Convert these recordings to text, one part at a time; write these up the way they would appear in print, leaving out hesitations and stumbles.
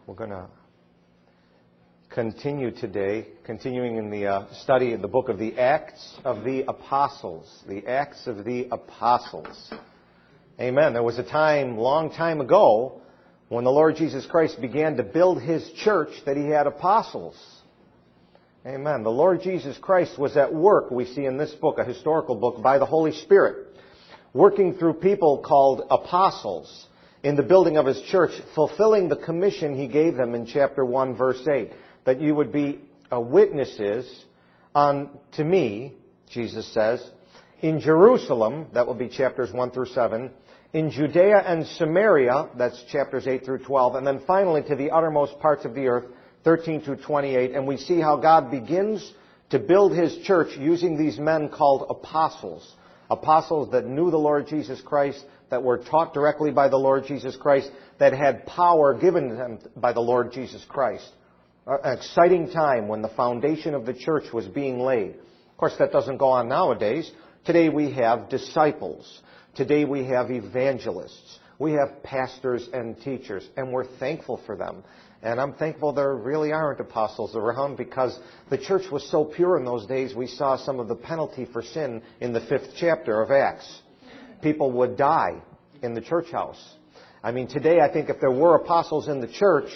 We're going to continue today, continuing in the study of the book of the Acts of the Apostles. The Acts of the Apostles. Amen. There was a time, long time ago, when the Lord Jesus Christ began to build His church, that He had apostles. Amen. The Lord Jesus Christ was at work, we see in this book, a historical book, by the Holy Spirit, working through people called apostles in the building of His church, fulfilling the commission He gave them in chapter 1, verse 8, that you would be witnesses unto me, Jesus says, in Jerusalem, that will be chapters 1 through 7, in Judea and Samaria, that's chapters 8 through 12, and then finally to the uttermost parts of the earth, 13 through 28, and we see how God begins to build His church using these men called apostles. Apostles that knew the Lord Jesus Christ, that were taught directly by the Lord Jesus Christ, that had power given to them by the Lord Jesus Christ. An exciting time when the foundation of the church was being laid. Of course, that doesn't go on nowadays. Today we have disciples. Today we have evangelists. We have pastors and teachers, and we're thankful for them. And I'm thankful there really aren't apostles around, because the church was so pure in those days. We saw some of the penalty for sin in the 5th chapter of Acts. People would die in the church house. I mean, today I think if there were apostles in the church,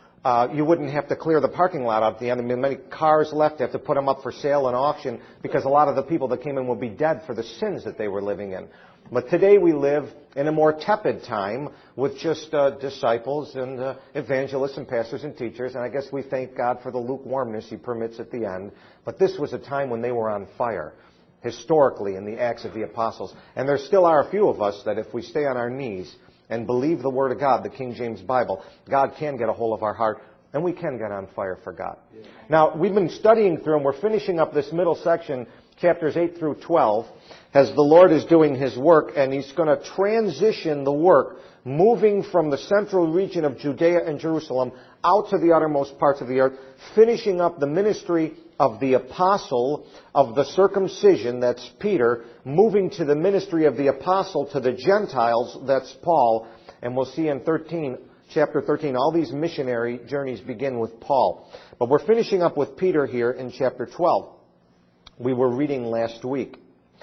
you wouldn't have to clear the parking lot up at the end. I mean, many cars left. You have to put them up for sale and auction, because a lot of the people that came in would be dead for the sins that they were living in. But today we live in a more tepid time with just disciples and evangelists and pastors and teachers. And I guess we thank God for the lukewarmness He permits at the end. But this was a time when they were on fire, historically, in the Acts of the Apostles. And there still are a few of us that if we stay on our knees and believe the Word of God, the King James Bible, God can get a hold of our heart, and we can get on fire for God. Yeah. Now, we've been studying through, and we're finishing up this middle section, chapters 8 through 12, as the Lord is doing His work, and He's going to transition the work, moving from the central region of Judea and Jerusalem out to the uttermost parts of the earth, finishing up the ministry of the apostle of the circumcision, that's Peter, moving to the ministry of the apostle to the Gentiles, that's Paul. And we'll see in chapter 13, all these missionary journeys begin with Paul. But we're finishing up with Peter here in chapter 12. We were reading last week,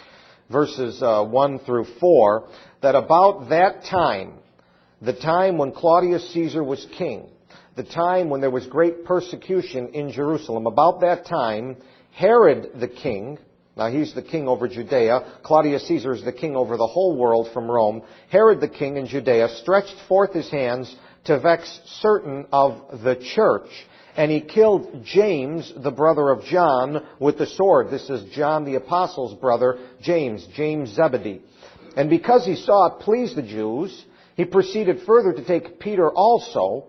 verses 1 through 4, that about that time, the time when Claudius Caesar was king, the time when there was great persecution in Jerusalem, about that time, Herod the king, now he's the king over Judea, Claudius Caesar is the king over the whole world from Rome, Herod the king in Judea stretched forth his hands to vex certain of the church, and he killed James, the brother of John, with the sword. This is John the apostle's brother, James Zebedee. And because he saw it pleased the Jews, he proceeded further to take Peter also.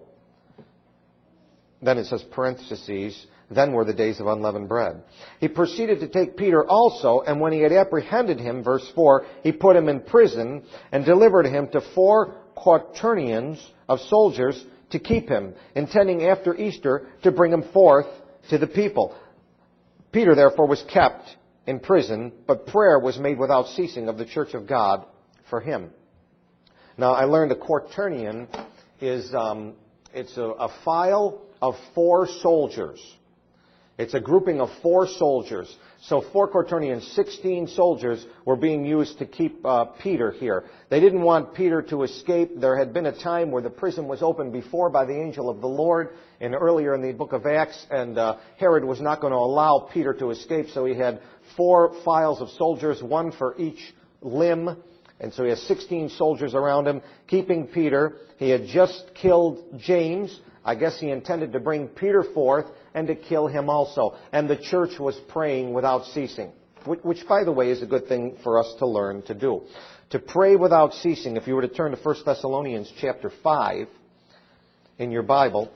Then it says parentheses, then were the days of unleavened bread. He proceeded to take Peter also, and when he had apprehended him, verse 4, he put him in prison and delivered him to 4 quaternions of soldiers to keep him, intending after Easter to bring him forth to the people. Peter therefore was kept in prison, but prayer was made without ceasing of the church of God for him. Now I learned a quaternion is it's a file of 4 soldiers. It's a grouping of 4 soldiers. So 4 quaternions, 16 soldiers were being used to keep Peter here. They didn't want Peter to escape. There had been a time where the prison was opened before by the angel of the Lord, and earlier in the book of Acts, and Herod was not going to allow Peter to escape, so he had 4 files of soldiers, 1 for each limb. And so he has 16 soldiers around him, keeping Peter. He had just killed James. I guess he intended to bring Peter forth and to kill him also. And the church was praying without ceasing, which, by the way, is a good thing for us to learn to do. To pray without ceasing. If you were to turn to 1 Thessalonians chapter 5 in your Bible,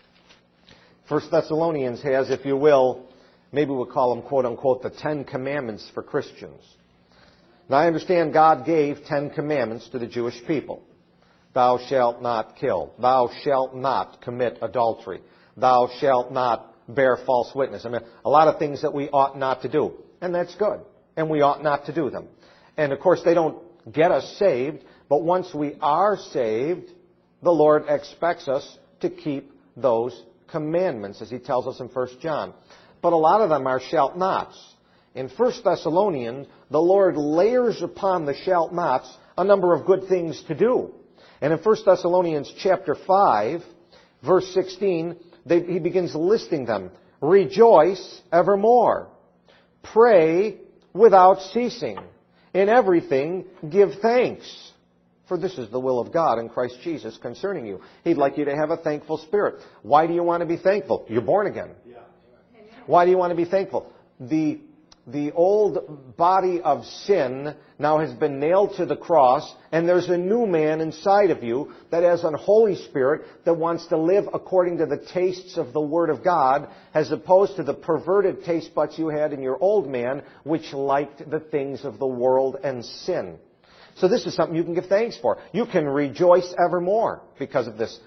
1 Thessalonians has, if you will, maybe we'll call them, quote unquote, the 10 commandments for Christians. Now I understand God gave 10 commandments to the Jewish people. Thou shalt not kill. Thou shalt not commit adultery. Thou shalt not bear false witness. I mean, a lot of things that we ought not to do. And that's good. And we ought not to do them. And of course, they don't get us saved. But once we are saved, the Lord expects us to keep those commandments, as he tells us in 1 John. But a lot of them are shalt nots. In 1 Thessalonians, the Lord layers upon the shalt nots a number of good things to do. And in 1 Thessalonians chapter 5, verse 16, he begins listing them. Rejoice evermore. Pray without ceasing. In everything give thanks. For this is the will of God in Christ Jesus concerning you. He'd like you to have a thankful spirit. Why do you want to be thankful? You're born again. Why do you want to be thankful? The old body of sin now has been nailed to the cross, and there's a new man inside of you that has a Holy Spirit that wants to live according to the tastes of the Word of God, as opposed to the perverted taste buds you had in your old man, which liked the things of the world and sin. So this is something you can give thanks for. You can rejoice evermore because of this.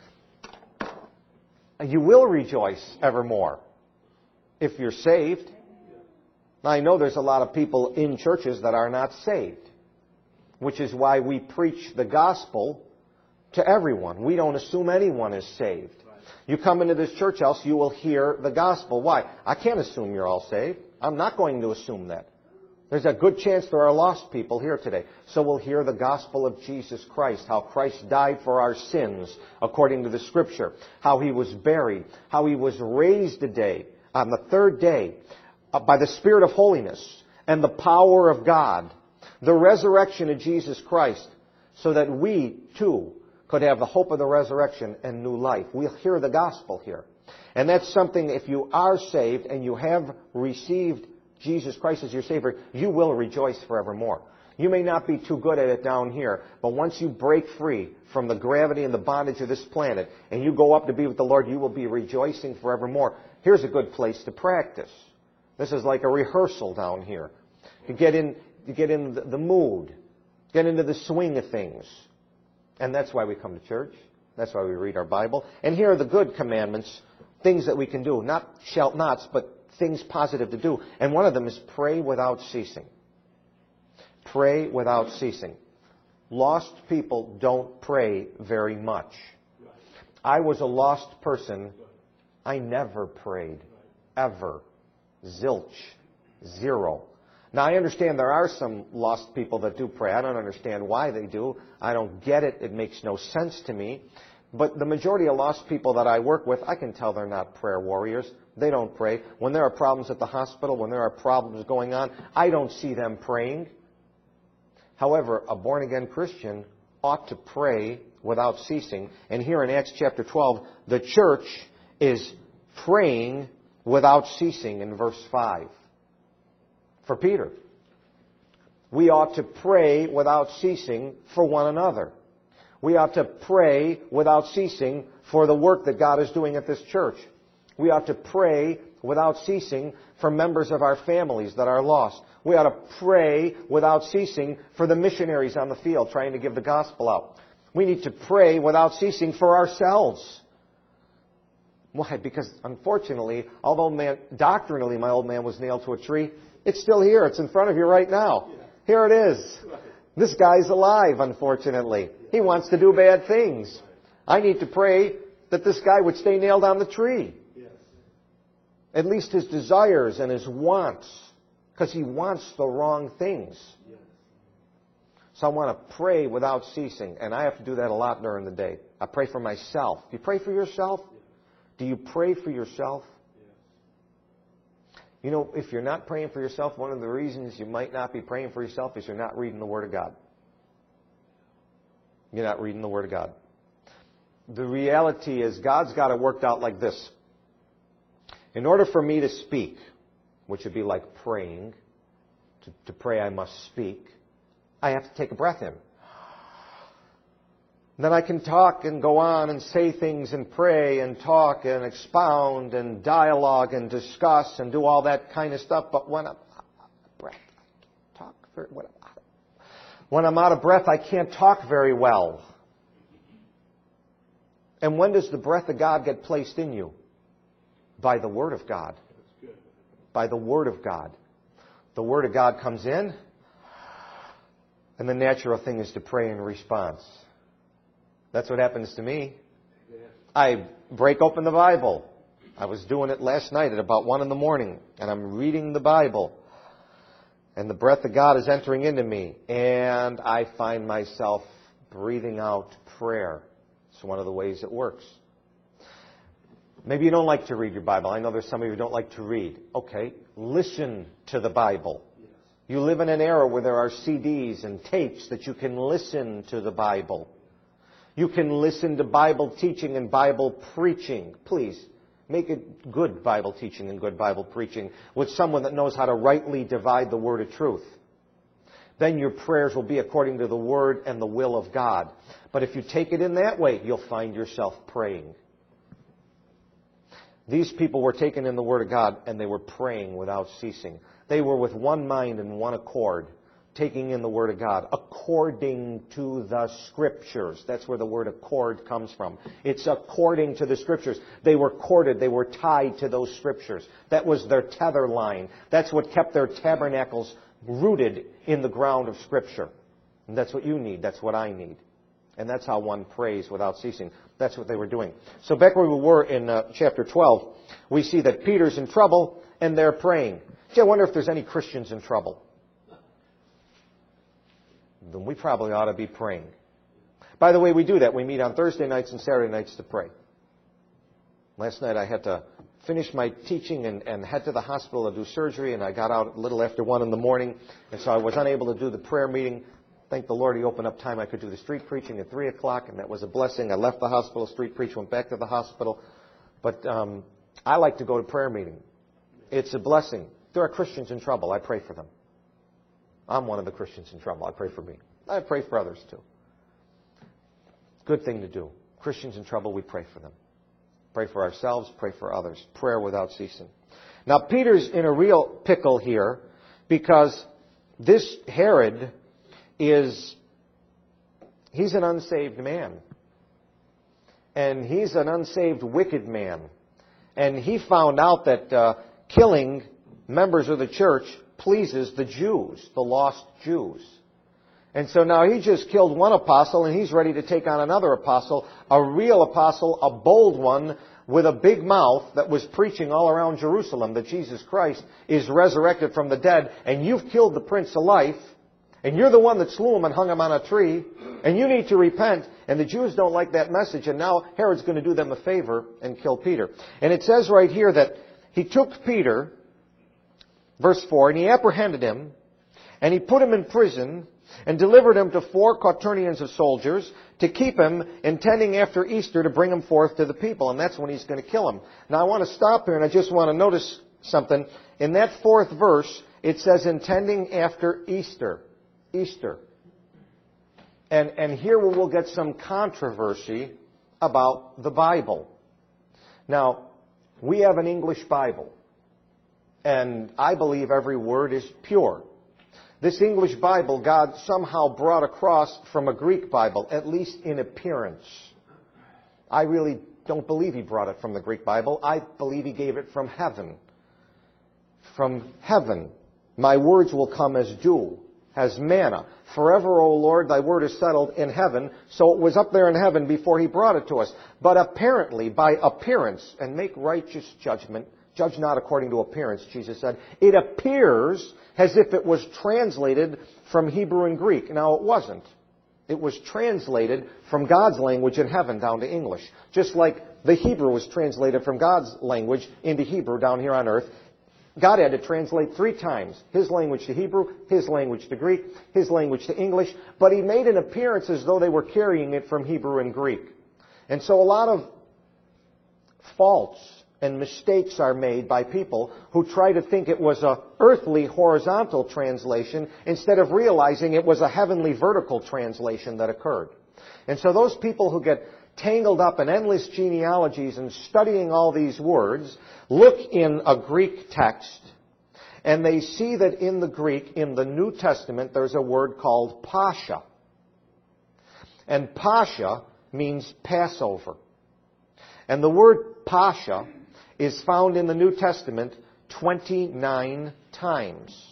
You will rejoice evermore if you're saved. Now, I know there's a lot of people in churches that are not saved, which is why we preach the gospel to everyone. We don't assume anyone is saved. You come into this church house, you will hear the gospel. Why? I can't assume you're all saved. I'm not going to assume that. There's a good chance there are lost people here today. So we'll hear the gospel of Jesus Christ, how Christ died for our sins according to the Scripture, how He was buried, how He was raised today on the third day by the Spirit of holiness and the power of God, the resurrection of Jesus Christ, so that we too could have the hope of the resurrection and new life. We'll hear the gospel here. And that's something, if you are saved and you have received Jesus Christ as your Savior, you will rejoice forevermore. You may not be too good at it down here, but once you break free from the gravity and the bondage of this planet and you go up to be with the Lord, you will be rejoicing forevermore. Here's a good place to practice. This is like a rehearsal down here. You get in the mood, get into the swing of things. And that's why we come to church. That's why we read our Bible. And here are the good commandments, things that we can do. Not shalt nots, but things positive to do. And one of them is pray without ceasing. Pray without ceasing. Lost people don't pray very much. I was a lost person. I never prayed. Ever. Zilch. Zero. Now, I understand there are some lost people that do pray. I don't understand why they do. I don't get it. It makes no sense to me. But the majority of lost people that I work with, I can tell they're not prayer warriors. They don't pray. When there are problems at the hospital, when there are problems going on, I don't see them praying. However, a born-again Christian ought to pray without ceasing. And here in Acts chapter 12, the church is praying without ceasing in verse 5. For Peter, we ought to pray without ceasing for one another. We ought to pray without ceasing for the work that God is doing at this church. We ought to pray without ceasing for members of our families that are lost. We ought to pray without ceasing for the missionaries on the field trying to give the gospel out. We need to pray without ceasing for ourselves. Why? Because unfortunately, although doctrinally my old man was nailed to a tree, it's still here. It's in front of you right now. Here it is. This guy's alive, unfortunately. He wants to do bad things. I need to pray that this guy would stay nailed on the tree. At least his desires and his wants, because he wants the wrong things. So I want to pray without ceasing, and I have to do that a lot during the day. I pray for myself. Do you pray for yourself? Do you pray for yourself? You know, if you're not praying for yourself, one of the reasons you might not be praying for yourself is you're not reading the Word of God. You're not reading the Word of God. The reality is God's got it worked out like this. In order for me to speak, which would be like praying, to pray I must speak, I have to take a breath in. Then I can talk and go on and say things and pray and talk and expound and dialogue and discuss and do all that kind of stuff. But when I'm out of breath, I can't talk very well. And when does the breath of God get placed in you? By the Word of God. By the Word of God. The Word of God comes in, and the natural thing is to pray in response. That's what happens to me. I break open the Bible. I was doing it last night at about 1 in the morning, and I'm reading the Bible. And the breath of God is entering into me, and I find myself breathing out prayer. It's one of the ways it works. Maybe you don't like to read your Bible. I know there's some of you who don't like to read. Okay, listen to the Bible. You live in an era where there are CDs and tapes that you can listen to the Bible. You can listen to Bible teaching and Bible preaching. Please, make it good Bible teaching and good Bible preaching with someone that knows how to rightly divide the word of truth. Then your prayers will be according to the word and the will of God. But if you take it in that way, you'll find yourself praying. These people were taken in the Word of God, and they were praying without ceasing. They were with one mind and one accord, taking in the Word of God, according to the Scriptures. That's where the word accord comes from. It's according to the Scriptures. They were corded. They were tied to those Scriptures. That was their tether line. That's what kept their tabernacles rooted in the ground of Scripture. And that's what you need. That's what I need. And that's how one prays without ceasing. That's what they were doing. So back where we were in chapter 12, we see that Peter's in trouble and they're praying. Gee, I wonder if there's any Christians in trouble. Then we probably ought to be praying. By the way, we do that. We meet on Thursday nights and Saturday nights to pray. Last night I had to finish my teaching and head to the hospital to do surgery, and I got out a little after 1 in the morning, and so I was unable to do the prayer meeting. Thank the Lord He opened up time I could do the street preaching at 3 o'clock, and that was a blessing. I left the hospital, street preach, went back to the hospital. But I like to go to prayer meeting. It's a blessing. There are Christians in trouble. I pray for them. I'm one of the Christians in trouble. I pray for me. I pray for others too. Good thing to do. Christians in trouble, we pray for them. Pray for ourselves, pray for others. Prayer without ceasing. Now, Peter's in a real pickle here because this Herod he's an unsaved man. And he's an unsaved, wicked man. And he found out that killing members of the church pleases the Jews, the lost Jews. And so now he just killed one apostle and he's ready to take on another apostle, a real apostle, a bold one with a big mouth that was preaching all around Jerusalem that Jesus Christ is resurrected from the dead, and you've killed the Prince of Life. And you're the one that slew him and hung him on a tree. And you need to repent. And the Jews don't like that message. And now Herod's going to do them a favor and kill Peter. And it says right here that he took Peter, verse 4, and he apprehended him. And he put him in prison and delivered him to 4 quaternions of soldiers to keep him, intending after Easter to bring him forth to the people. And that's when he's going to kill him. Now I want to stop here and I just want to notice something. In that 4th verse, it says intending after Easter. Easter. And here we will get some controversy about the Bible. Now, we have an English Bible, and I believe every word is pure. This English Bible, God somehow brought across from a Greek Bible, at least in appearance. I really don't believe He brought it from the Greek Bible. I believe He gave it from heaven. From heaven. My words will come as dew, as manna. Forever, O Lord, thy word is settled in heaven. So it was up there in heaven before He brought it to us. But apparently, by appearance, and make righteous judgment, judge not according to appearance, Jesus said, it appears as if it was translated from Hebrew and Greek. Now, it wasn't. It was translated from God's language in heaven down to English. Just like the Hebrew was translated from God's language into Hebrew down here on earth. God had to translate 3 times. His language to Hebrew, His language to Greek, His language to English. But He made an appearance as though they were carrying it from Hebrew and Greek. And so a lot of faults and mistakes are made by people who try to think it was a earthly horizontal translation instead of realizing it was a heavenly vertical translation that occurred. And so those people who get tangled up in endless genealogies and studying all these words look in a Greek text and they see that in the Greek, in the New Testament, there's a word called Pascha. And Pascha means Passover. And the word Pascha is found in the New Testament 29 times.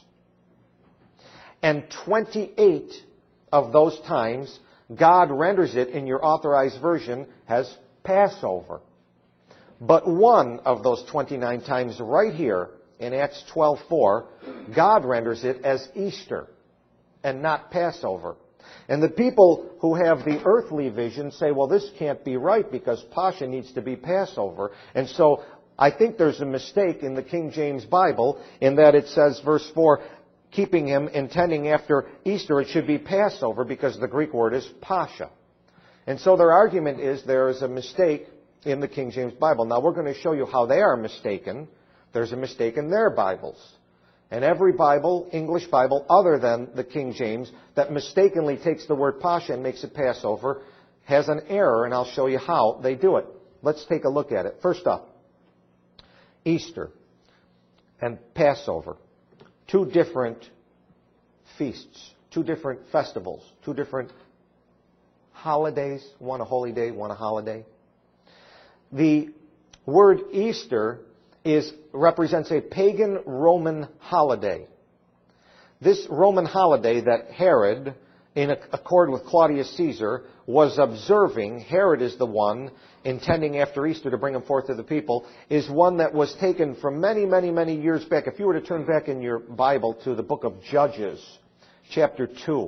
And 28 of those times, God renders it in your authorized version as Passover. But one of those 29 times right here in Acts 12:4, God renders it as Easter and not Passover. And the people who have the earthly vision say, well, this can't be right because Pascha needs to be Passover. And so I think there's a mistake in the King James Bible in that it says, verse 4, keeping him, intending after Easter, it should be Passover because the Greek word is Pascha. And so their argument is there is a mistake in the King James Bible. Now we're going to show you how they are mistaken. There's a mistake in their Bibles. And every Bible, English Bible, other than the King James, that mistakenly takes the word Pascha and makes it Passover, has an error, and I'll show you how they do it. Let's take a look at it. First up, Easter and Passover. Two different feasts, two different festivals, two different holidays, one a holy day, one a holiday. The word Easter represents a pagan Roman holiday. This Roman holiday that Herod, in accord with Claudius Caesar, was observing, Herod is the one intending after Easter to bring him forth to the people, is one that was taken from many, many, many years back. If you were to turn back in your Bible to the book of Judges, chapter 2.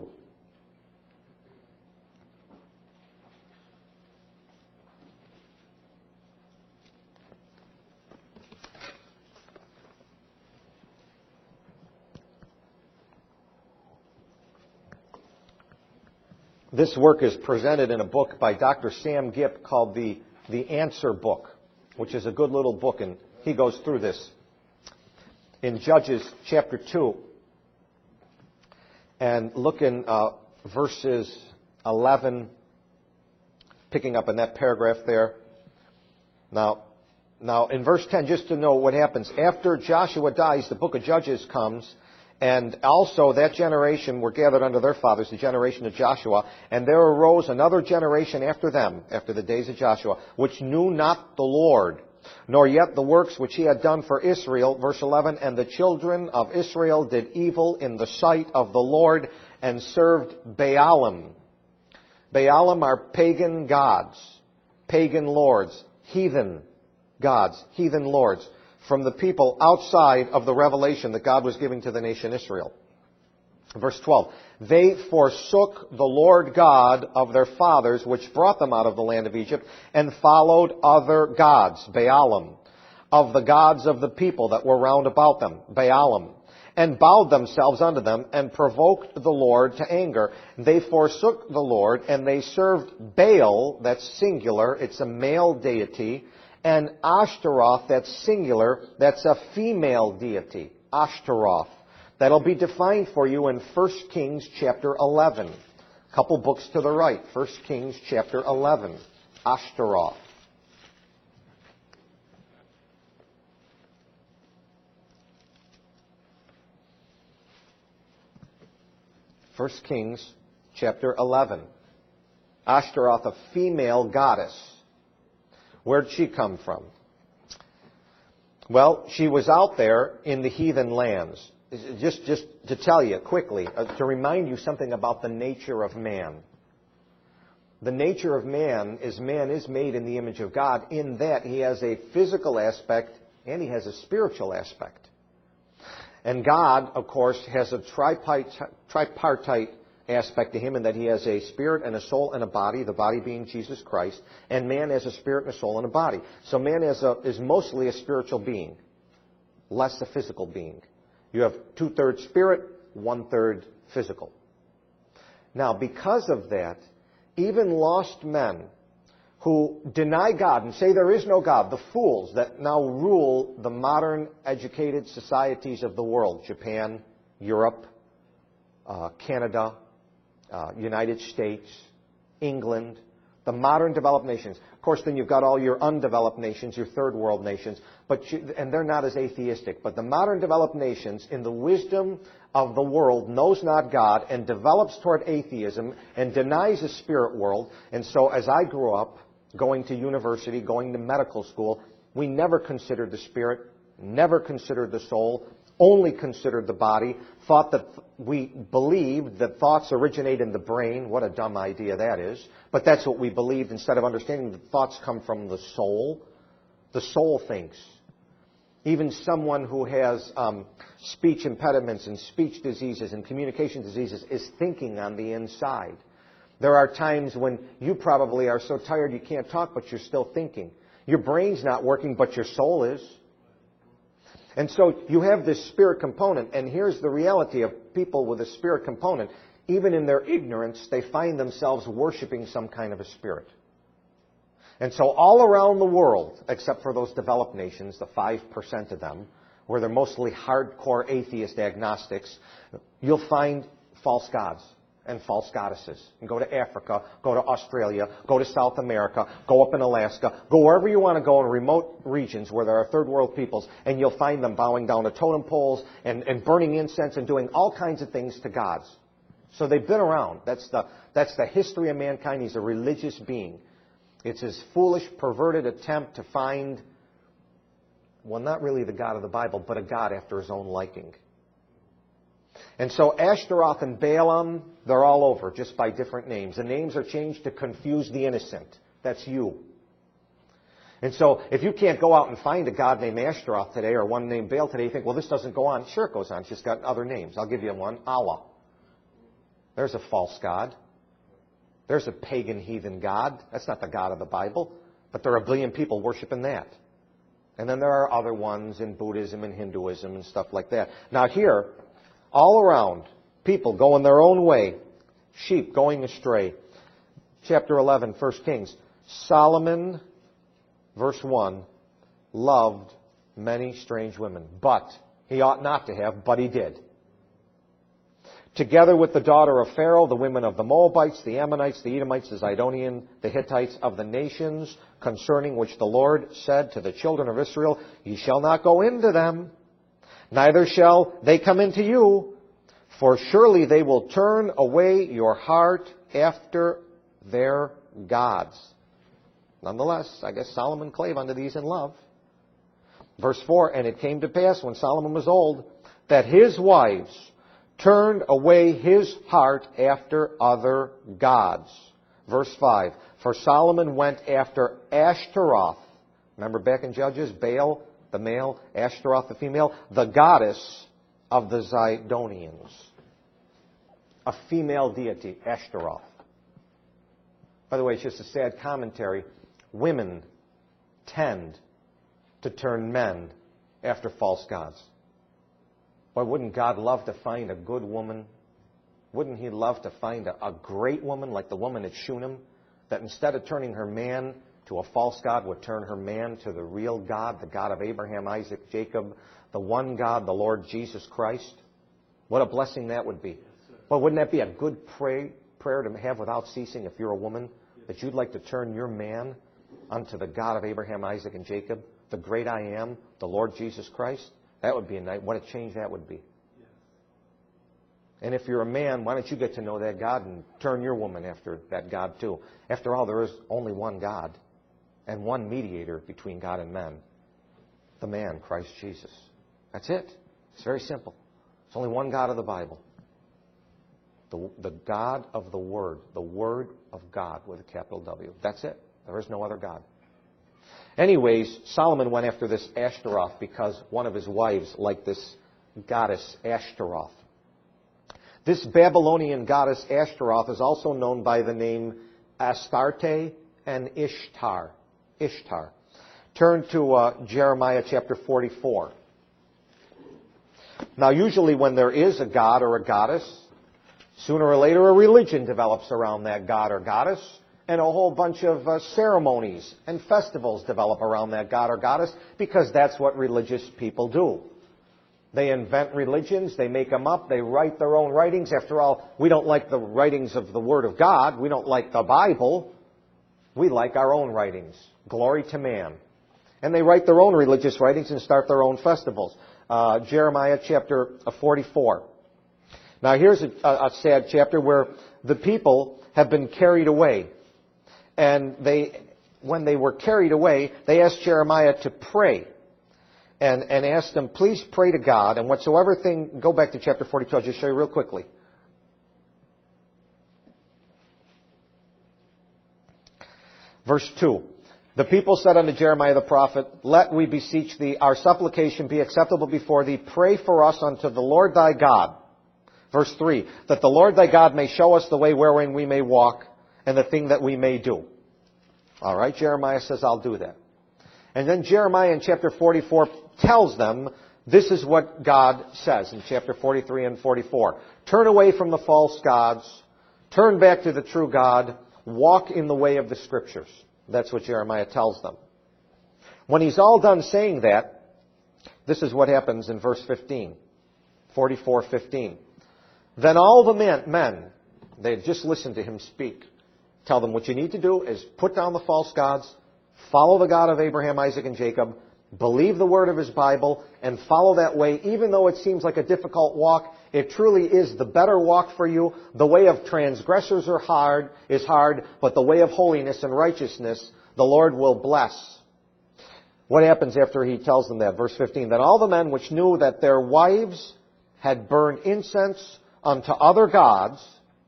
This work is presented in a book by Dr. Sam Gipp called the Answer Book, which is a good little book, and he goes through this. In Judges chapter 2, and look in verses 11, picking up in that paragraph there. Now in verse 10, just to know what happens, after Joshua dies, the book of Judges comes, and also that generation were gathered under their fathers, the generation of Joshua, and there arose another generation after them, after the days of Joshua, which knew not the Lord, nor yet the works which he had done for Israel. Verse 11, and the children of Israel did evil in the sight of the Lord and served Baalim. Baalim are pagan gods, pagan lords, heathen gods, heathen lords, from the people outside of the revelation that God was giving to the nation Israel. Verse 12, they forsook the Lord God of their fathers, which brought them out of the land of Egypt, and followed other gods, Baalim, of the gods of the people that were round about them, Baalim, and bowed themselves unto them, and provoked the Lord to anger. They forsook the Lord, and they served Baal, that's singular, it's a male deity, and Ashtaroth, that's singular, that's a female deity, Ashtaroth. That'll be defined for you in 1 Kings chapter 11. A couple books to the right, 1 Kings chapter 11, Ashtaroth. First Kings chapter 11. Ashtaroth, a female goddess. Where'd she come from? Well, she was out there in the heathen lands. Just to tell you quickly, to remind you something about the nature of man. The nature of man is made in the image of God in that he has a physical aspect and he has a spiritual aspect. And God, of course, has a tripartite aspect to him in that he has a spirit and a soul and a body, the body being Jesus Christ, and man has a spirit and a soul and a body. So man is mostly a spiritual being, less a physical being. You have 2/3 spirit, 1/3 physical. Now, because of that, even lost men who deny God and say there is no God, the fools that now rule the modern educated societies of the world, Japan, Europe, Canada, United States, England, the modern developed nations. Of course, then you've got all your undeveloped nations, your third world nations, and they're not as atheistic. But the modern developed nations, in the wisdom of the world, knows not God and develops toward atheism and denies a spirit world. And so as I grew up, going to university, going to medical school, we never considered the spirit, never considered the soul. only considered the body, thought that we believed that thoughts originate in the brain. What a dumb idea that is. But that's what we believed, instead of understanding that thoughts come from the soul. The soul thinks. Even someone who has speech impediments and speech diseases and communication diseases is thinking on the inside. There are times when you probably are so tired you can't talk, but you're still thinking. Your brain's not working, but your soul is. And so you have this spirit component, and here's the reality of people with a spirit component. Even in their ignorance, they find themselves worshiping some kind of a spirit. And so all around the world, except for those developed nations, the 5% of them, where they're mostly hardcore atheist agnostics, you'll find false gods and false goddesses. And go to Africa, go to Australia, go to South America, go up in Alaska, go wherever you want to go in remote regions where there are third world peoples, and you'll find them bowing down to totem poles and burning incense and doing all kinds of things to gods. So they've been around. That's the history of mankind. He's a religious being. It's his foolish, perverted attempt to find, well, not really the God of the Bible, but a God after his own liking. And so Ashtaroth and Balaam, they're all over, just by different names. The names are changed to confuse the innocent. That's you. And so if you can't go out and find a God named Ashtaroth today or one named Baal today, you think, well, this doesn't go on. Sure it goes on. It's just got other names. I'll give you one. Allah. There's a false God. There's a pagan heathen God. That's not the God of the Bible. But there are a billion people worshiping that. And then there are other ones in Buddhism and Hinduism and stuff like that. Now here, all around, people going their own way. Sheep going astray. Chapter 11, 1 Kings. Solomon, verse 1, loved many strange women. But, he ought not to have, but he did. Together with the daughter of Pharaoh, the women of the Moabites, the Ammonites, the Edomites, the Zidonian, the Hittites, of the nations concerning which the Lord said to the children of Israel, ye shall not go into them, neither shall they come into you, for surely they will turn away your heart after their gods. Nonetheless, I guess Solomon clave unto these in love. Verse 4, and it came to pass when Solomon was old, that his wives turned away his heart after other gods. Verse 5, for Solomon went after Ashtaroth. Remember back in Judges, Baal, the male, Ashtaroth, the female, the goddess of the Zidonians. A female deity, Ashtaroth. By the way, it's just a sad commentary. Women tend to turn men after false gods. Why wouldn't God love to find a good woman? Wouldn't he love to find a great woman like the woman at Shunem, that instead of turning her man to a false god would turn her man to the real God, the God of Abraham, Isaac, Jacob, the one God, the Lord Jesus Christ? What a blessing that would be. Well, wouldn't that be a good prayer to have without ceasing if you're a woman? That you'd like to turn your man unto the God of Abraham, Isaac, and Jacob, the great I am, the Lord Jesus Christ? That would be a night. What a change that would be. And if you're a man, why don't you get to know that God and turn your woman after that God too? After all, there is only one God and one mediator between God and men. The man, Christ Jesus. That's it. It's very simple. There's only one God of the Bible. The God of the Word. The Word of God with a capital W. That's it. There is no other God. Anyways, Solomon went after this Ashtaroth because one of his wives liked this goddess Ashtaroth. This Babylonian goddess Ashtaroth is also known by the name Astarte and Ishtar. Ishtar. Turn to Jeremiah chapter 44. Now, usually when there is a god or a goddess, sooner or later a religion develops around that god or goddess, and a whole bunch of ceremonies and festivals develop around that god or goddess, because that's what religious people do. They invent religions, they make them up, they write their own writings. After all, we don't like the writings of the Word of God. We don't like the Bible. We like our own writings. Glory to man. And they write their own religious writings and start their own festivals. Jeremiah chapter 44. Now here's a sad chapter where the people have been carried away. And when they were carried away, they asked Jeremiah to pray. and asked them, please pray to God, and whatsoever thing, go back to chapter 42, I'll just show you real quickly. Verse 2. The people said unto Jeremiah the prophet, let we beseech thee, our supplication be acceptable before thee. Pray for us unto the Lord thy God. Verse 3. That the Lord thy God may show us the way wherein we may walk, and the thing that we may do. All right, Jeremiah says, I'll do that. And then Jeremiah in chapter 44 tells them, this is what God says in chapter 43 and 44. Turn away from the false gods. Turn back to the true God. Walk in the way of the Scriptures. That's what Jeremiah tells them. When he's all done saying that, this is what happens in verse 15. 44:15. Then all the men, they had just listened to him speak. Tell them what you need to do is put down the false gods, follow the God of Abraham, Isaac, and Jacob, believe the word of his Bible, and follow that way. Even though it seems like a difficult walk, it truly is the better walk for you. The way of transgressors is hard, but the way of holiness and righteousness, the Lord will bless. What happens after he tells them that? Verse 15. Then all the men which knew that their wives had burned incense unto other gods,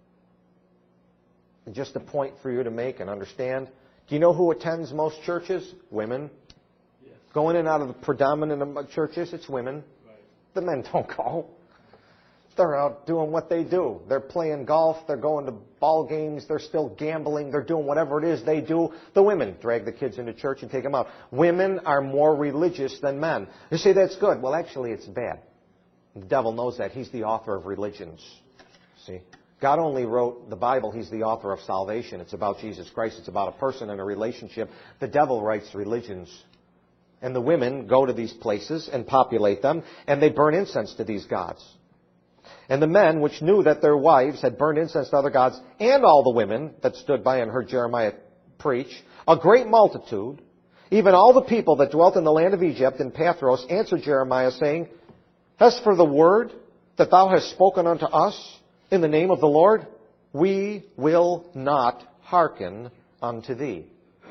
and just a point for you to make and understand, do you know who attends most churches? Women. Yes. Going in and out of the predominant churches, it's women. Right. The men don't go. They're out doing what they do. They're playing golf. They're going to ball games. They're still gambling. They're doing whatever it is they do. The women drag the kids into church and take them out. Women are more religious than men. You say that's good. Well, actually, it's bad. The devil knows that. He's the author of religions. See? God only wrote the Bible. He's the author of salvation. It's about Jesus Christ. It's about a person and a relationship. The devil writes religions. And the women go to these places and populate them, and they burn incense to these gods. And the men, which knew that their wives had burned incense to other gods, and all the women that stood by and heard Jeremiah preach, a great multitude, even all the people that dwelt in the land of Egypt and Pathros, answered Jeremiah, saying, as for the word that thou hast spoken unto us in the name of the Lord, we will not hearken unto thee.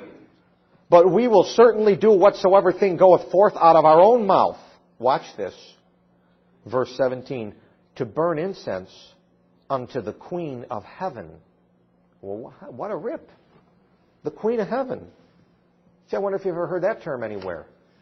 But we will certainly do whatsoever thing goeth forth out of our own mouth. Watch this. Verse 17. To burn incense unto the Queen of Heaven. Well, what a rip. The Queen of Heaven. See, I wonder if you've ever heard that term anywhere.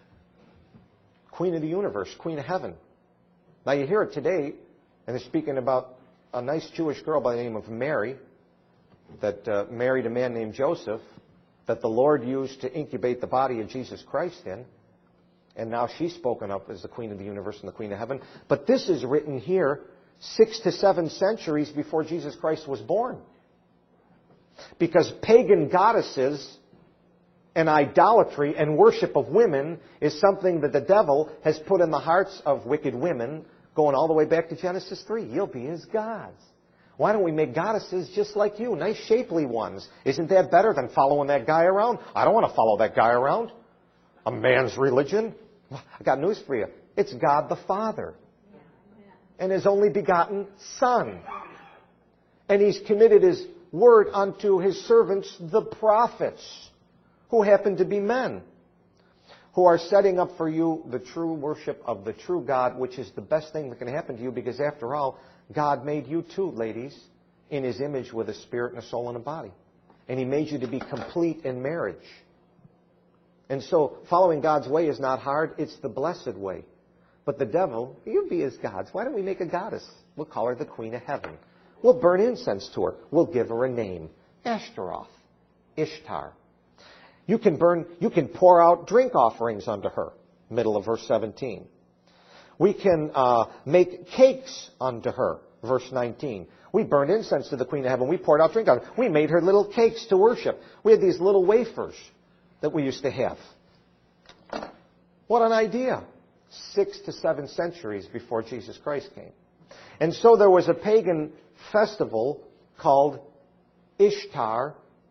Queen of the universe, Queen of Heaven. Now you hear it today, and they're speaking about a nice Jewish girl by the name of Mary that married a man named Joseph that the Lord used to incubate the body of Jesus Christ in. And now she's spoken up as the Queen of the universe and the Queen of Heaven. But this is written here 6 to 7 centuries before Jesus Christ was born. Because pagan goddesses and idolatry and worship of women is something that the devil has put in the hearts of wicked women, going all the way back to Genesis 3. You'll be his gods. Why don't we make goddesses just like you, nice shapely ones? Isn't that better than following that guy around? I don't want to follow that guy around. A man's religion. I got news for you. It's God the Father and His only begotten Son. And He's committed His word unto His servants, the prophets, who happen to be men, who are setting up for you the true worship of the true God, which is the best thing that can happen to you, because after all, God made you too, ladies, in His image with a spirit and a soul and a body. And He made you to be complete in marriage. And so following God's way is not hard. It's the blessed way. But the devil, you be his gods. Why don't we make a goddess? We'll call her the Queen of Heaven. We'll burn incense to her. We'll give her a name. Ashtaroth. Ishtar. You can pour out drink offerings unto her. Middle of verse 17. We can make cakes unto her. Verse 19. We burned incense to the Queen of Heaven. We poured out drink on her. We made her little cakes to worship. We had these little wafers that we used to have. What an idea. 6 to 7 centuries before Jesus Christ came. And so there was a pagan festival called Ishtar,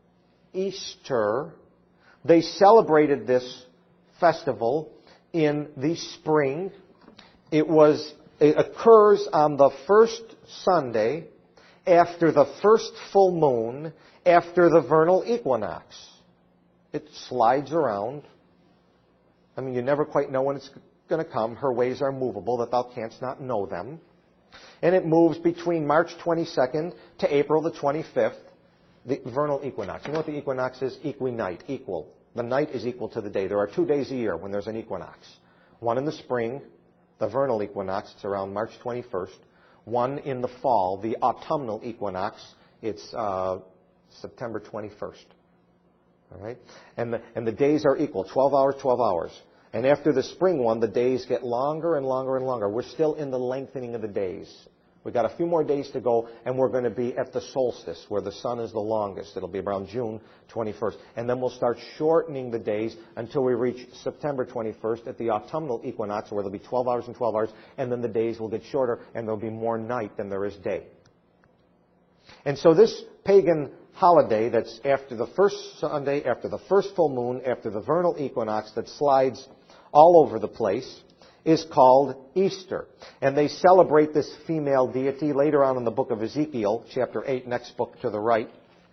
Easter. They celebrated this festival in the spring. It occurs on the first Sunday after the first full moon after the vernal equinox. It slides around. I mean, you never quite know when it's going to come. Her ways are movable, that thou canst not know them. And it moves between March 22nd to April the 25th, the vernal equinox. You know what the equinox is? Equinite, equal. The night is equal to the day. There are 2 days a year when there's an equinox. One in the spring, the vernal equinox, it's around March 21st. One in the fall, the autumnal equinox, it's September 21st. All right? And the days are equal, 12 hours, 12 hours. And after the spring one, the days get longer and longer and longer. We're still in the lengthening of the days. We've got a few more days to go, and we're going to be at the solstice, where the sun is the longest. It'll be around June 21st. And then we'll start shortening the days until we reach September 21st at the autumnal equinox, where there'll be 12 hours and 12 hours, and then the days will get shorter, and there'll be more night than there is day. And so this pagan holiday that's after the first Sunday, after the first full moon, after the vernal equinox that slides all over the place, is called Easter. And they celebrate this female deity later on in the book of Ezekiel, chapter 8, next book to the right.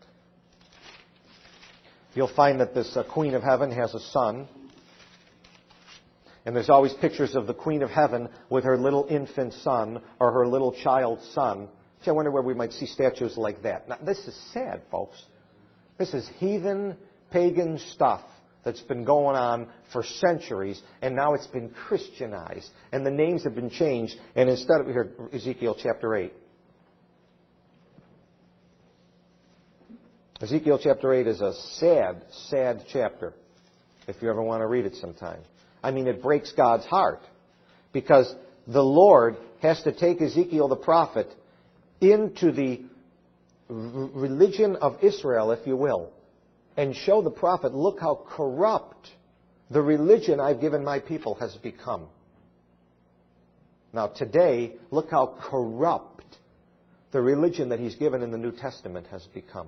You'll find that this Queen of Heaven has a son. And there's always pictures of the Queen of Heaven with her little infant son or her little child's son. I wonder where we might see statues like that. Now, this is sad, folks. This is heathen, pagan stuff that's been going on for centuries, and now it's been Christianized. And the names have been changed, and instead of here, Ezekiel chapter 8. Ezekiel chapter 8 is a sad, sad chapter, if you ever want to read it sometime. I mean, it breaks God's heart, because the Lord has to take Ezekiel the prophet into the religion of Israel, if you will, and show the prophet, look how corrupt the religion I've given my people has become. Now today, look how corrupt the religion that he's given in the New Testament has become.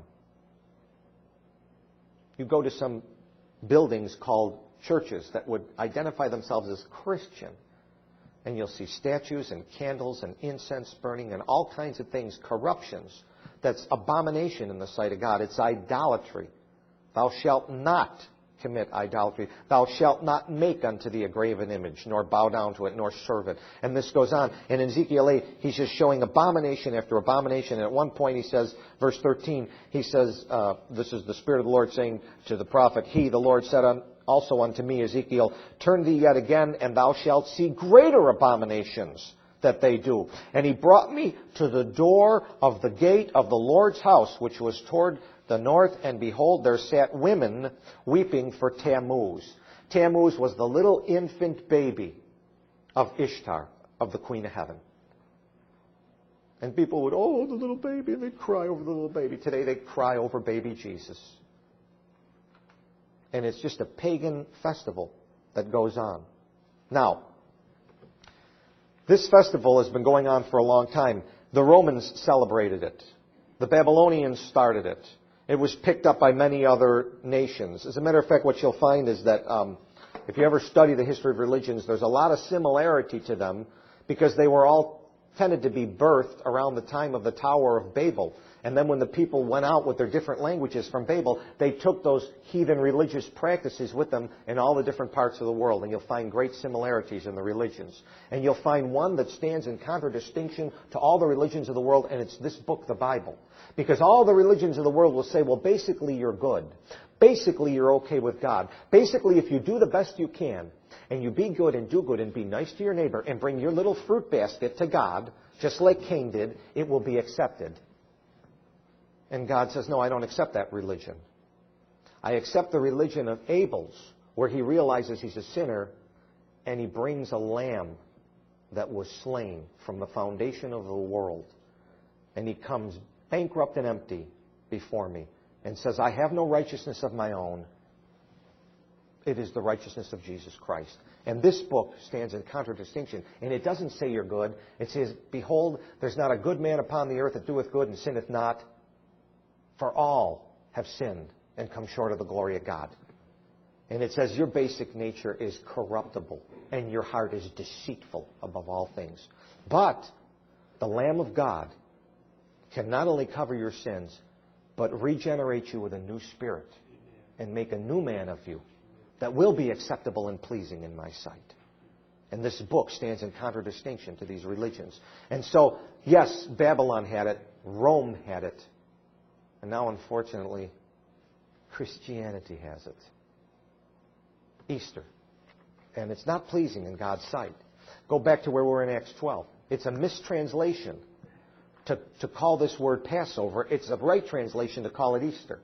You go to some buildings called churches that would identify themselves as Christian, and you'll see statues and candles and incense burning and all kinds of things, corruptions. That's abomination in the sight of God. It's idolatry. Thou shalt not commit idolatry. Thou shalt not make unto thee a graven image, nor bow down to it, nor serve it. And this goes on. And in Ezekiel 8, he's just showing abomination after abomination. And at one point he says, verse 13, he says, this is the Spirit of the Lord saying to the prophet, He, the Lord, said also unto me, Ezekiel, turn thee yet again, and thou shalt see greater abominations that they do. And he brought me to the door of the gate of the Lord's house, which was toward the north, and behold, there sat women weeping for Tammuz. Tammuz was the little infant baby of Ishtar, of the Queen of Heaven. And people would, oh, the little baby, and they'd cry over the little baby. Today they cry over baby Jesus. And it's just a pagan festival that goes on. Now, this festival has been going on for a long time. The Romans celebrated it. The Babylonians started it. It was picked up by many other nations. As a matter of fact, what you'll find is that if you ever study the history of religions, there's a lot of similarity to them because they were all tended to be birthed around the time of the Tower of Babel. And then when the people went out with their different languages from Babel, they took those heathen religious practices with them in all the different parts of the world. And you'll find great similarities in the religions. And you'll find one that stands in contradistinction to all the religions of the world, and it's this book, the Bible. Because all the religions of the world will say, well, basically you're good. Basically you're okay with God. Basically, if you do the best you can, and you be good and do good and be nice to your neighbor and bring your little fruit basket to God, just like Cain did, it will be accepted. And God says, no, I don't accept that religion. I accept the religion of Abel's, where he realizes he's a sinner, and he brings a lamb that was slain from the foundation of the world. And he comes bankrupt and empty before me and says, I have no righteousness of my own. It is the righteousness of Jesus Christ. And this book stands in contradistinction. And it doesn't say you're good. It says, behold, there's not a good man upon the earth that doeth good and sinneth not. For all have sinned and come short of the glory of God. And it says your basic nature is corruptible and your heart is deceitful above all things. But the Lamb of God can not only cover your sins, but regenerate you with a new spirit and make a new man of you that will be acceptable and pleasing in my sight. And this book stands in contradistinction to these religions. And so, yes, Babylon had it, Rome had it, and now, unfortunately, Christianity has it. Easter. And it's not pleasing in God's sight. Go back to where we're in Acts 12. It's a mistranslation to call this word Passover. It's a right translation to call it Easter.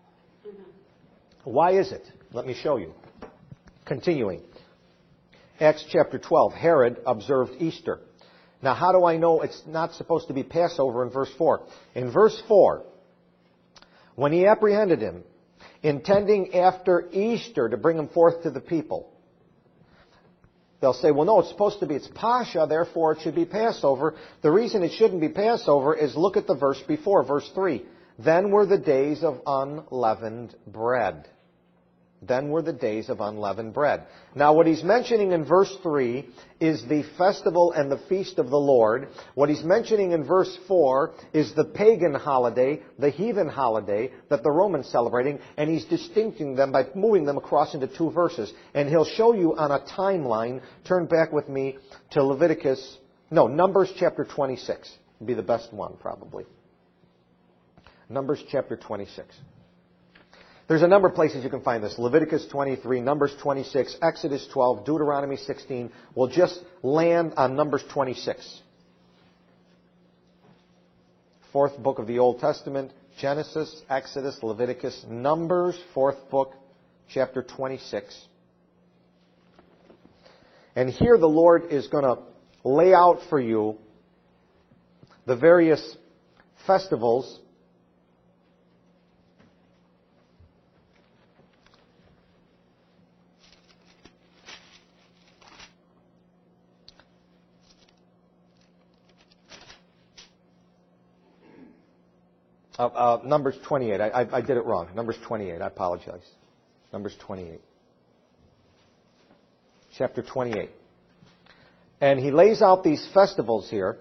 Why is it? Let me show you. Continuing. Acts chapter 12. Herod observed Easter. Now, how do I know it's not supposed to be Passover in verse 4? In verse 4, when he apprehended him, intending after Easter to bring him forth to the people, they'll say, well, no, it's Pascha, therefore it should be Passover. The reason it shouldn't be Passover is look at the verse before, verse 3. Then were the days of unleavened bread. Then were the days of unleavened bread. Now, what he's mentioning in verse 3 is the festival and the feast of the Lord. What he's mentioning in verse 4 is the pagan holiday, the heathen holiday that the Romans celebrating, and he's distincting them by moving them across into two verses. And he'll show you on a timeline. Turn back with me to Numbers chapter 26. Would be the best one, probably. Numbers chapter 26. There's a number of places you can find this. Leviticus 23, Numbers 26, Exodus 12, Deuteronomy 16. We'll just land on Numbers 26. Fourth book of the Old Testament, Genesis, Exodus, Leviticus, Numbers, fourth book, chapter 26. And here the Lord is going to lay out for you the various festivals Numbers 28. I did it wrong. Numbers 28. I apologize. Numbers 28. Chapter 28. And he lays out these festivals here.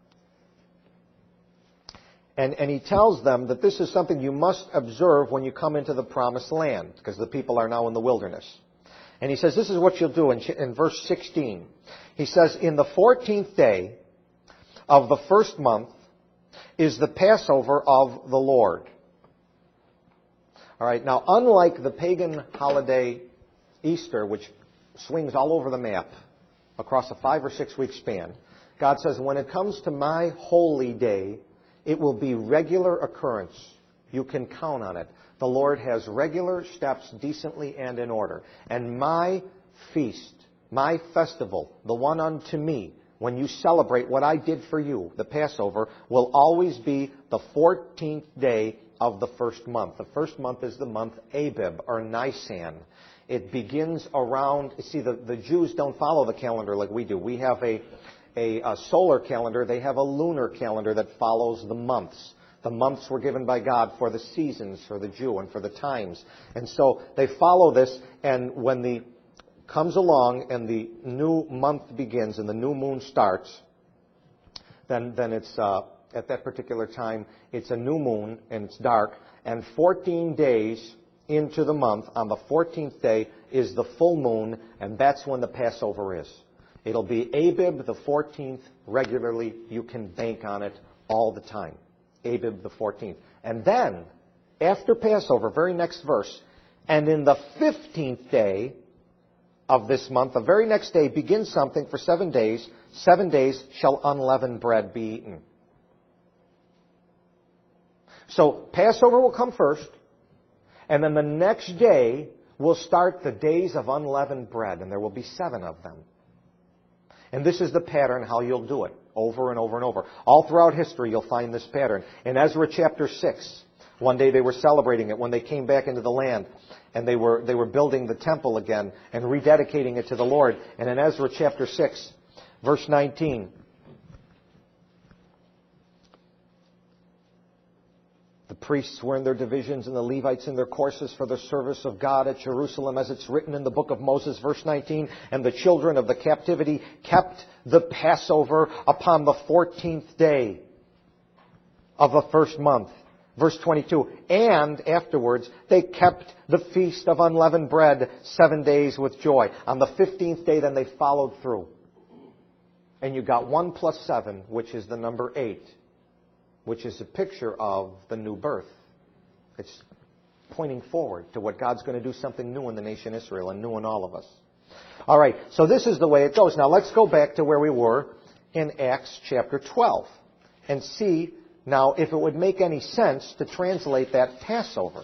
And he tells them that this is something you must observe when you come into the promised land, because the people are now in the wilderness. And he says, this is what you'll do in verse 16. He says, in the 14th day of the first month, is the Passover of the Lord. All right, now unlike the pagan holiday Easter, which swings all over the map across a 5 or 6 week span, God says, when it comes to my holy day, it will be regular occurrence. You can count on it. The Lord has regular steps, decently and in order. And my feast, my festival, the one unto me, when you celebrate what I did for you, the Passover, will always be the 14th day of the first month. The first month is the month Abib, or Nisan. It begins around, see, the Jews don't follow the calendar like we do. We have a solar calendar. They have a lunar calendar that follows the months. The months were given by God for the seasons for the Jew and for the times. And so they follow this, and when the comes along and the new month begins and the new moon starts, then it's at that particular time it's a new moon and it's dark, and 14 days into the month, on the 14th day is the full moon, and that's when the Passover is. It'll be Abib the 14th regularly. You can bank on it all the time. Abib the 14th. And then, after Passover, very next verse, and in the 15th day of this month, the very next day, begins something for 7 days. 7 days shall unleavened bread be eaten. So Passover will come first, and then the next day will start the days of unleavened bread, and there will be 7 of them. And this is the pattern how you'll do it, over and over and over. All throughout history you'll find this pattern. In Ezra chapter 6, one day they were celebrating it when they came back into the land. And they were building the temple again and rededicating it to the Lord. And in Ezra chapter 6, verse 19, the priests were in their divisions and the Levites in their courses for the service of God at Jerusalem, as it's written in the book of Moses, verse 19, and the children of the captivity kept the Passover upon the 14th day of the first month. Verse 22, and afterwards they kept the feast of unleavened bread 7 days with joy. On the 15th day then they followed through. And you got 1 plus 7, which is the number 8, which is a picture of the new birth. It's pointing forward to what God's going to do something new in the nation Israel and new in all of us. All right, so this is the way it goes. Now let's go back to where we were in Acts chapter 12 and see now if it would make any sense to translate that Passover.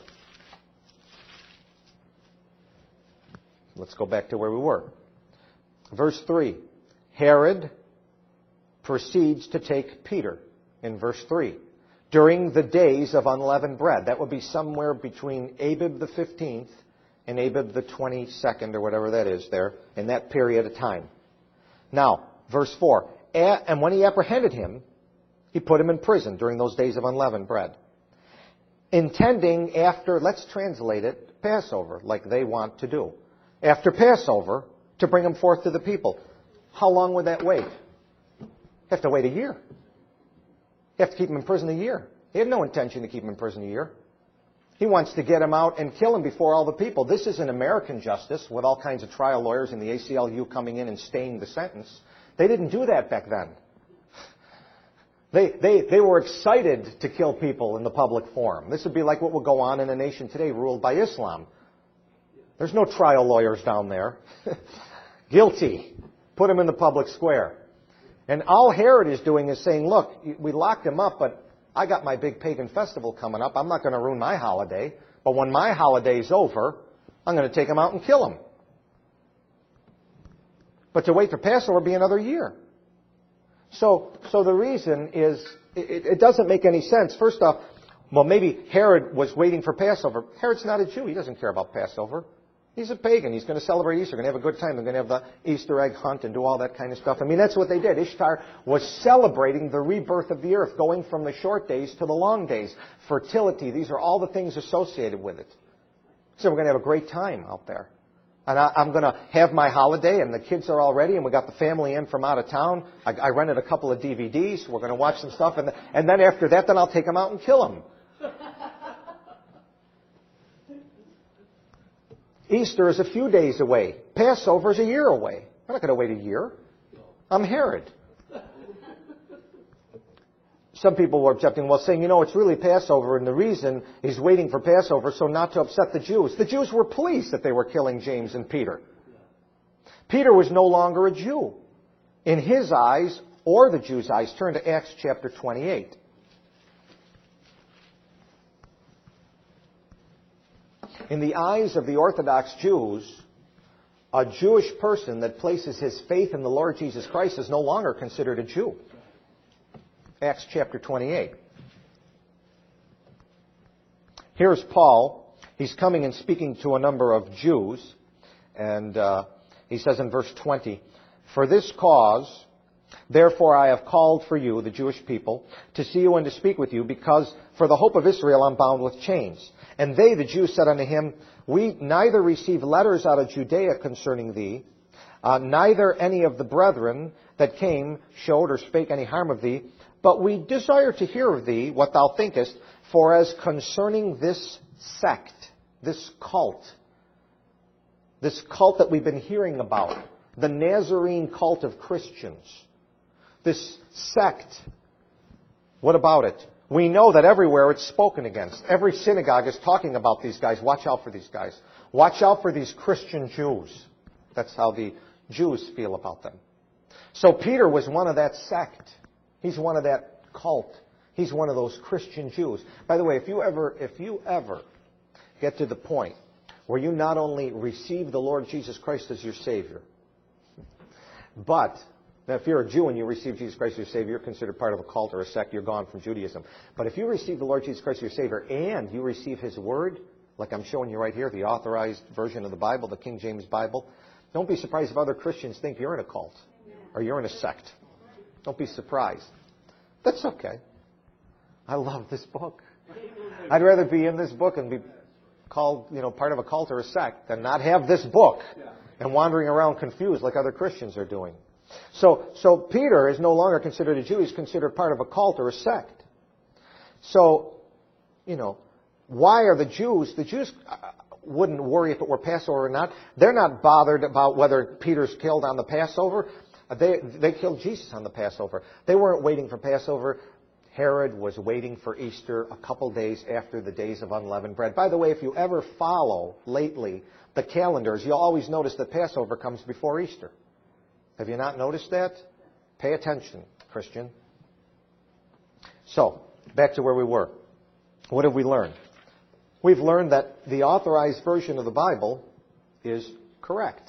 Let's go back to where we were. Verse 3, Herod proceeds to take Peter in verse 3. During the days of unleavened bread. That would be somewhere between Abib the 15th and Abib the 22nd, or whatever that is there, in that period of time. Now, verse 4. And when he apprehended him, he put him in prison during those days of unleavened bread. Intending after, let's translate it, Passover, like they want to do. After Passover, to bring him forth to the people. How long would that wait? You have to wait a year. You have to keep him in prison a year. He had no intention to keep him in prison a year. He wants to get him out and kill him before all the people. This is an American justice with all kinds of trial lawyers and the ACLU coming in and staying the sentence. They didn't do that back then. They were excited to kill people in the public forum. This would be like what would go on in a nation today ruled by Islam. There's no trial lawyers down there. Guilty. Put him in the public square. And all Herod is doing is saying, look, we locked him up, but I got my big pagan festival coming up. I'm not going to ruin my holiday. But when my holiday's over, I'm going to take him out and kill him. But to wait for Passover would be another year. So the reason is, it doesn't make any sense. First off, well, maybe Herod was waiting for Passover. Herod's not a Jew. He doesn't care about Passover. He's a pagan. He's going to celebrate Easter. Going to have a good time. They're going to have the Easter egg hunt and do all that kind of stuff. I mean, that's what they did. Ishtar was celebrating the rebirth of the earth, going from the short days to the long days. Fertility. These are all the things associated with it. So we're going to have a great time out there. And I'm going to have my holiday, and the kids are all ready, and we got the family in from out of town. I rented a couple of DVDs. We're going to watch some stuff. And then after that, then I'll take them out and kill them. Easter is a few days away. Passover is a year away. I'm not going to wait a year. I'm Herod. Some people were objecting, well, saying, it's really Passover, and the reason he's waiting for Passover so not to upset the Jews. The Jews were pleased that they were killing James and Peter. Peter was no longer a Jew. In his eyes, or the Jews' eyes, turn to Acts chapter 28. In the eyes of the Orthodox Jews, a Jewish person that places his faith in the Lord Jesus Christ is no longer considered a Jew. Acts chapter 28. Here's Paul. He's coming and speaking to a number of Jews. And he says in verse 20, For this cause, therefore I have called for you, the Jewish people, to see you and to speak with you, because for the hope of Israel I'm bound with chains. And they, the Jews, said unto him, We neither receive letters out of Judea concerning thee, neither any of the brethren that came showed or spake any harm of thee, but we desire to hear of thee what thou thinkest, for as concerning this sect, this cult that we've been hearing about, the Nazarene cult of Christians, this sect, what about it? We know that everywhere it's spoken against. Every synagogue is talking about these guys. Watch out for these guys. Watch out for these Christian Jews. That's how the Jews feel about them. So Peter was one of that sect. He's one of that cult. He's one of those Christian Jews. By the way, if you ever get to the point where you not only receive the Lord Jesus Christ as your Savior, but now, if you're a Jew and you receive Jesus Christ as your Savior, you're considered part of a cult or a sect. You're gone from Judaism. But if you receive the Lord Jesus Christ as your Savior and you receive His Word, like I'm showing you right here, the authorized version of the Bible, the King James Bible, don't be surprised if other Christians think you're in a cult or you're in a sect. Don't be surprised. That's okay. I love this book. I'd rather be in this book and be called, part of a cult or a sect than not have this book and wandering around confused like other Christians are doing. So Peter is no longer considered a Jew. He's considered part of a cult or a sect. So, why are the Jews wouldn't worry if it were Passover or not. They're not bothered about whether Peter's killed on the Passover. They killed Jesus on the Passover. They weren't waiting for Passover. Herod was waiting for Easter a couple days after the days of unleavened bread. By the way, if you ever follow lately the calendars, you'll always notice that Passover comes before Easter. Have you not noticed that? Pay attention, Christian. So, back to where we were. What have we learned? We've learned that the authorized version of the Bible is correct,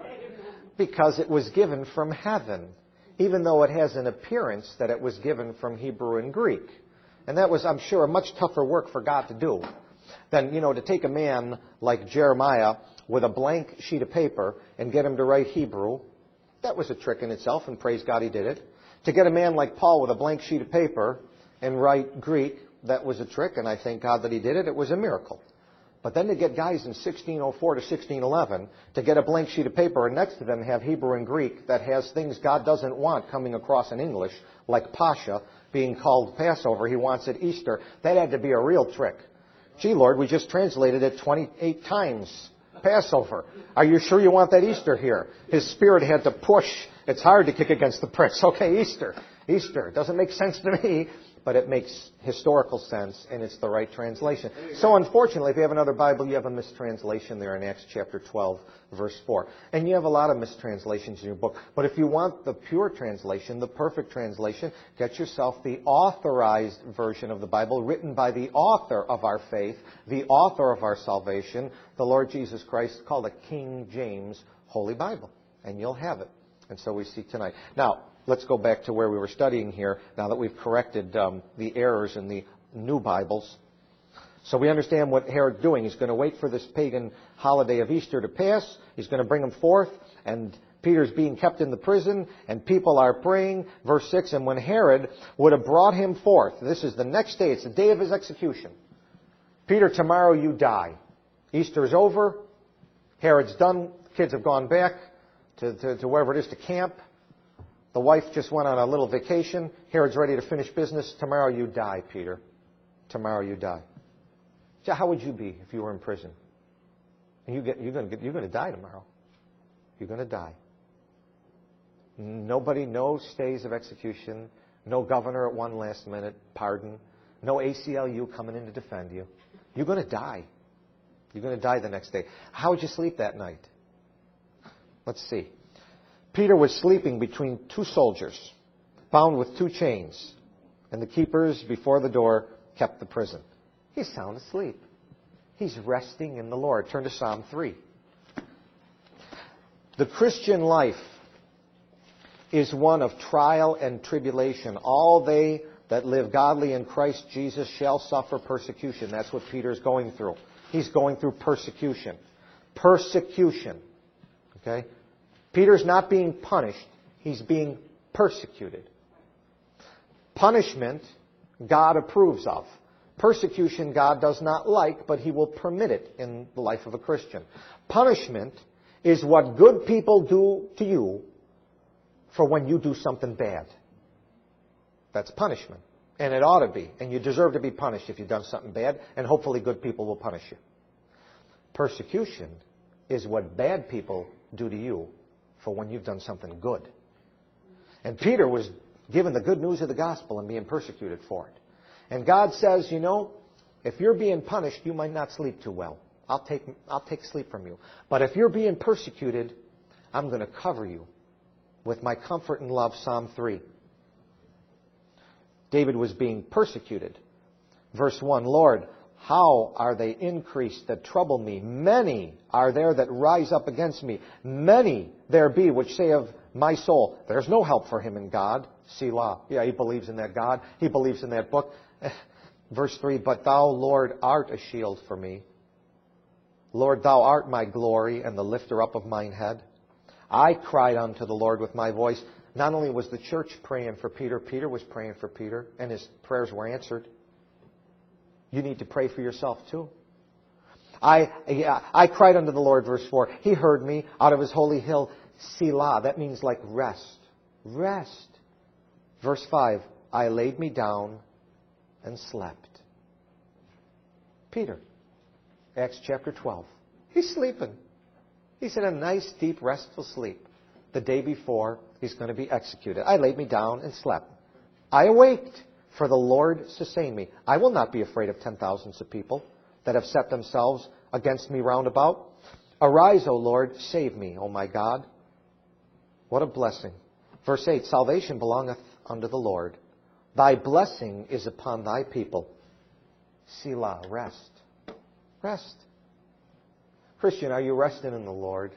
because it was given from heaven, even though it has an appearance that it was given from Hebrew and Greek. And that was, I'm sure, a much tougher work for God to do than, to take a man like Jeremiah with a blank sheet of paper and get him to write Hebrew. That was a trick in itself, and praise God he did it. To get a man like Paul with a blank sheet of paper and write Greek, that was a trick, and I thank God that he did it. It was a miracle. But then to get guys in 1604 to 1611 to get a blank sheet of paper and next to them have Hebrew and Greek that has things God doesn't want coming across in English, like Pascha being called Passover, he wants it Easter, that had to be a real trick. Gee, Lord, we just translated it 28 times, Passover. Are you sure you want that Easter here? His spirit had to push. It's hard to kick against the pricks. Okay, Easter. It doesn't make sense to me, but it makes historical sense, and it's the right translation. So unfortunately, if you have another Bible, you have a mistranslation there in Acts chapter 12, verse 4. And you have a lot of mistranslations in your book. But if you want the pure translation, the perfect translation, get yourself the authorized version of the Bible, written by the author of our faith, the author of our salvation, the Lord Jesus Christ, called a King James Holy Bible. And you'll have it. And so we see tonight. Now, let's go back to where we were studying here, now that we've corrected the errors in the new Bibles. So we understand what Herod's doing. He's going to wait for this pagan holiday of Easter to pass. He's going to bring them forth, and Peter's being kept in the prison, and people are praying. Verse 6, and when Herod would have brought him forth, this is the next day, it's the day of his execution. Peter, tomorrow you die. Easter is over. Herod's done. Kids have gone back to wherever it is, to camp. The wife just went on a little vacation. Herod's ready to finish business. Tomorrow you die, Peter. Tomorrow you die. So how would you be if you were in prison? You're going to die tomorrow. You're going to die. Nobody, no stays of execution. No governor at one last minute pardon. No ACLU coming in to defend you. You're going to die. You're going to die the next day. How would you sleep that night? Let's see. Peter was sleeping between two soldiers, bound with two chains, and the keepers before the door kept the prison. He's sound asleep. He's resting in the Lord. Turn to Psalm 3. The Christian life is one of trial and tribulation. All they that live godly in Christ Jesus shall suffer persecution. That's what Peter's going through. He's going through persecution. Persecution. Okay? Peter's not being punished. He's being persecuted. Punishment, God approves of. Persecution, God does not like, but He will permit it in the life of a Christian. Punishment is what good people do to you for when you do something bad. That's punishment. And it ought to be. And you deserve to be punished if you've done something bad, and hopefully good people will punish you. Persecution is what bad people do to you for when you've done something good. And Peter was given the good news of the gospel and being persecuted for it. And God says, if you're being punished, you might not sleep too well. I'll take sleep from you. But if you're being persecuted, I'm going to cover you with my comfort and love. Psalm 3. David was being persecuted. Verse 1, Lord, how are they increased that trouble me? Many are there that rise up against me. Many there be which say of my soul, there's no help for him in God. Selah. Yeah, he believes in that God. He believes in that book. Verse 3, but thou, Lord, art a shield for me. Lord, thou art my glory and the lifter up of mine head. I cried unto the Lord with my voice. Not only was the church praying for Peter, Peter was praying for Peter, and his prayers were answered. You need to pray for yourself too. I cried unto the Lord, verse 4. He heard me out of His holy hill. Selah. That means like rest. Rest. Verse 5. I laid me down and slept. Peter. Acts chapter 12. He's sleeping. He's in a nice, deep, restful sleep. the day before he's going to be executed. I laid me down and slept. I awaked, for the Lord sustained me. I will not be afraid of 10,000s of people that have set themselves against me round about. Arise, O Lord, save me, O my God. What a blessing. Verse 8, salvation belongeth unto the Lord. Thy blessing is upon thy people. Selah, rest. Rest. Christian, are you resting in the Lord?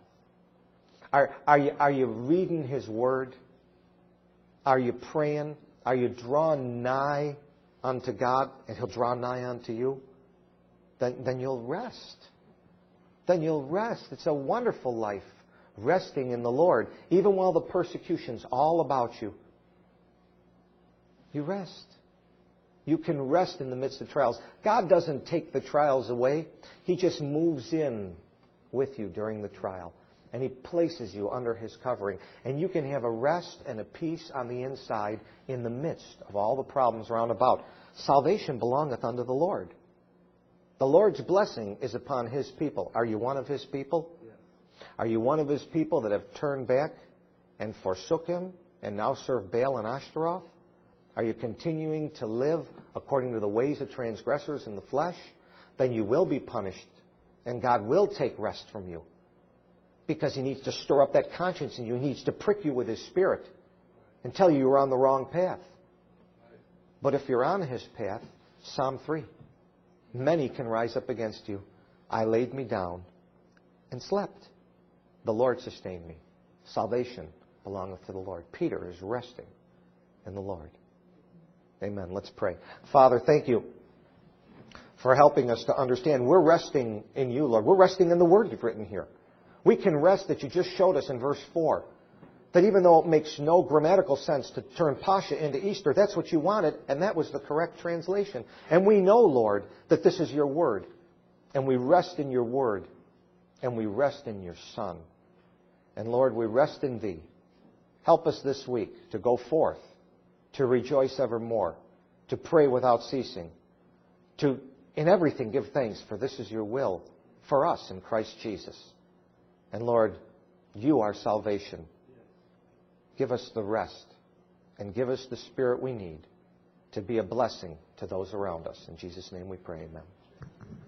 Are you reading His Word? Are you praying? Are you drawing nigh unto God and He'll draw nigh unto you? Then you'll rest. Then you'll rest. It's a wonderful life, resting in the Lord. Even while the persecution's all about you, you rest. You can rest in the midst of trials. God doesn't take the trials away. He just moves in with you during the trial. And He places you under His covering. And you can have a rest and a peace on the inside in the midst of all the problems round about. Salvation belongeth unto the Lord. The Lord's blessing is upon His people. Are you one of His people? Yes. Are you one of His people that have turned back and forsook Him and now serve Baal and Ashtaroth? Are you continuing to live according to the ways of transgressors in the flesh? Then you will be punished, and God will take rest from you. Because He needs to stir up that conscience in you. He needs to prick you with His Spirit and tell you you're on the wrong path. But if you're on His path, Psalm 3, many can rise up against you. I laid me down and slept. The Lord sustained me. Salvation belongeth to the Lord. Peter is resting in the Lord. Amen. Let's pray. Father, thank you for helping us to understand we're resting in you, Lord. We're resting in the Word you've written here. We can rest that you just showed us in verse 4. That even though it makes no grammatical sense to turn Pascha into Easter, that's what you wanted, and that was the correct translation. And we know, Lord, that this is your Word. And we rest in your Word. And we rest in your Son. And Lord, we rest in Thee. Help us this week to go forth, to rejoice evermore, to pray without ceasing, to in everything give thanks, for this is your will for us in Christ Jesus. And Lord, you are salvation. Give us the rest and give us the Spirit we need to be a blessing to those around us. In Jesus' name we pray, amen.